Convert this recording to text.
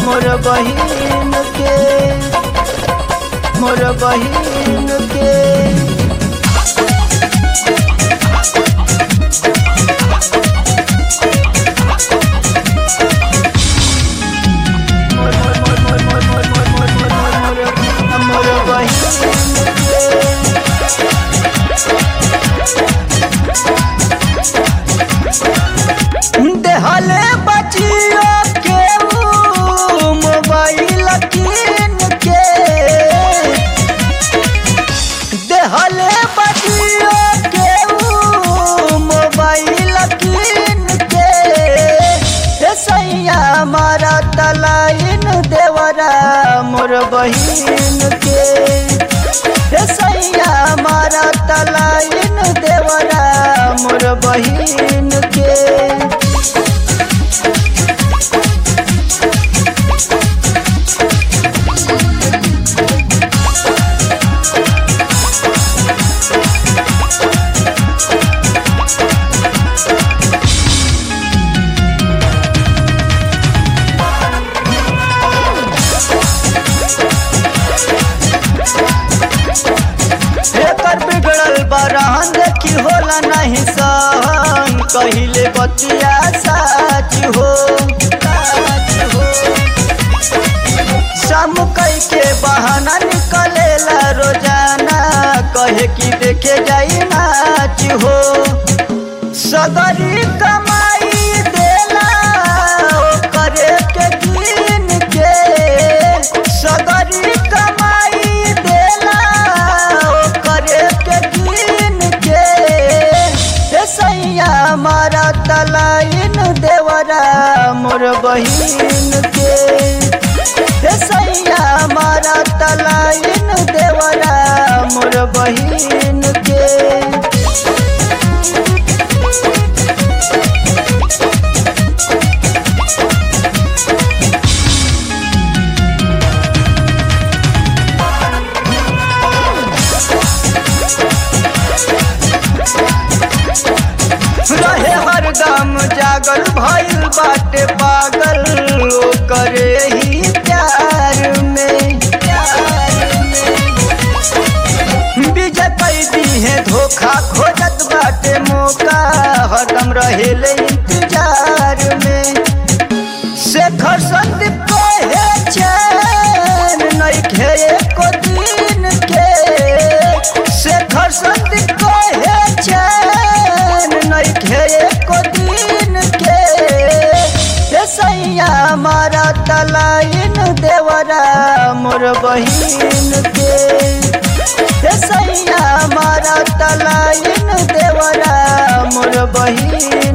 मोर बहिन के मोर बहिन के देहले बचियो के मोबाइल कीन के देहले बचियो के मोबाइल कीन के सैया मारा तलाइन देवरा मोर बहिन के सैया मारा तलाइन देवरा मोर बहिन के बिगड़ल बरहन देखी होला नहीं सहन कहिले बतिया साच हो शाम कई के बहाना निकलेला रोजाना कहे कि देखे जाई नाच हो सगरी कमाई देला करे के गिन के सगरी कमाई देला करे के गिन के सैया मारा तलाइन देवरा मोर बहिन के सैया मारा तलाइन देवरा मोर बहिन के रहे हर दम जागल भइल बाटे पागल ओ करे ही प्यार में विजय कैदी है धोखा खोजत बाटे मौका हरदम रहेले इंतजार में शेखर संदीप कहे चैन नइखे एको दिन के शेखर संदीप कहे चैन नइखे एको दिन के सैया मारा तलाइन देवरा मोर बहिन के सैया मारा तलाइन देवरा मोर बहिन